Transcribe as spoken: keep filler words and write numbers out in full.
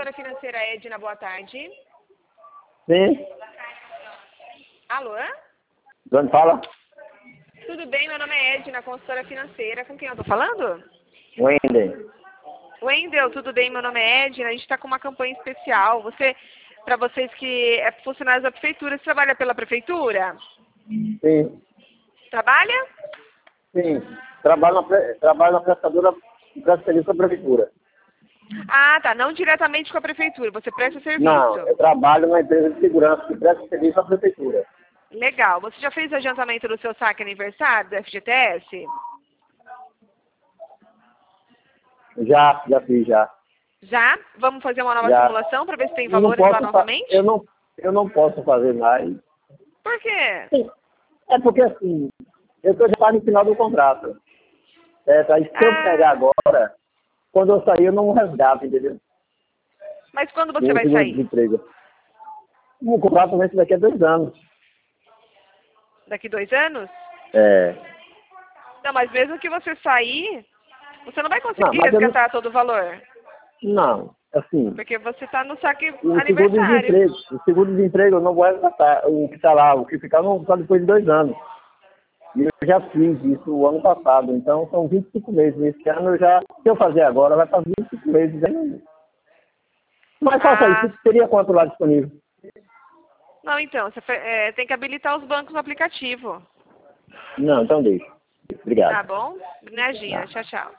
consultora financeira Edna, boa tarde. Sim. Alô? De onde fala? Tudo bem? Meu nome é Edna, consultora financeira. Com quem eu tô falando? Wendel. Wendel, tudo bem? Meu nome é Edna. A gente está com uma campanha especial. Você, para vocês que é funcionário da prefeitura, você trabalha pela prefeitura? Sim. Trabalha? Sim. Trabalho na, pre... Trabalho na prestadora presta serviço da prefeitura. Ah, tá. Não diretamente com a prefeitura. Você presta serviço. Não, eu trabalho na empresa de segurança que presta serviço à prefeitura. Legal. Você já fez o adiantamento do seu saque aniversário do F G T S? Já, já fiz, já. Já? Vamos fazer uma nova já. simulação para ver se tem Eu não valores lá posso novamente? Eu não, eu não posso fazer mais. Por quê? Sim. É porque assim, eu estou já no final do contrato. Certo? Aí se eu Ah, pegar agora, quando eu sair eu não resgato, entendeu? mas quando você Meu vai seguro sair? de emprego. O contrato vence daqui a dois anos. Daqui dois anos? É. Não, mas mesmo que você sair, você não vai Não, conseguir mas eu não, resgatar todo o valor. não, assim, Porque você está no saque o aniversário. seguro-desemprego, o seguro-desemprego eu não vou resgatar. O que está lá, o que ficar não só depois de dois anos. E eu já fiz isso o ano passado, então são vinte e cinco meses. Esse ano eu já, se eu fazer agora, vai para vinte e cinco meses ainda. Mas faça Ah, isso, teria quanto lá disponível? não, então, você fe- é, tem que habilitar os bancos no aplicativo. Não, então deixa. Obrigado. Tá bom? Imagina, Tá. tchau, tchau.